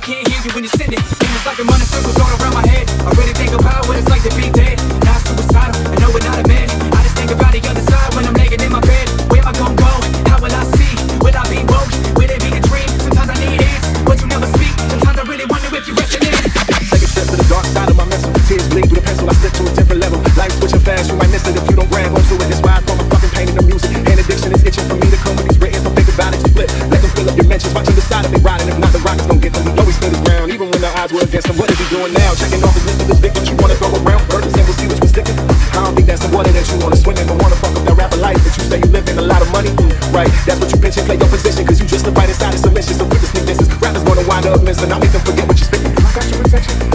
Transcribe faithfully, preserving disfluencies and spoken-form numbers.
can't hear you when you send it. It's like I'm running circles all around my head. I really think about what it's like to be dead. Not suicidal, I know we're not a man. I just think about the other side when I'm laying in my bed. Where am I gonna go? How will I see? Will I be woke? Will it be a dream? Sometimes I need answers, but you never speak. Sometimes I really wonder if you're resting in. Take a step to the dark side of my mental. Tears bleed with a pencil, I slip to a different level. Life switching fast, you might miss it if you don't grab onto it. That's why I throw my fucking pain in the music. And addiction is itching for me to come with these written. Don't think about it, just flip. Let them fill up your mentions. Watch them decide if they riding. If not, the rockets gon' get them. We know he stood his ground, even when the odds were against him. What is he doing now? Checking off his list of his victims you wanna throw around. Versus and we'll see which was sticking. I don't think that's the water that you wanna swim in, but wanna fuck up that rapper life that you say you live in. A lot of money, mm, right? That's what you bitch and play your position, cause you just live right inside of submission. So with the sneak distance, rappers gonna wind up missing. I'll make them forget what you're spitting. I got your attention.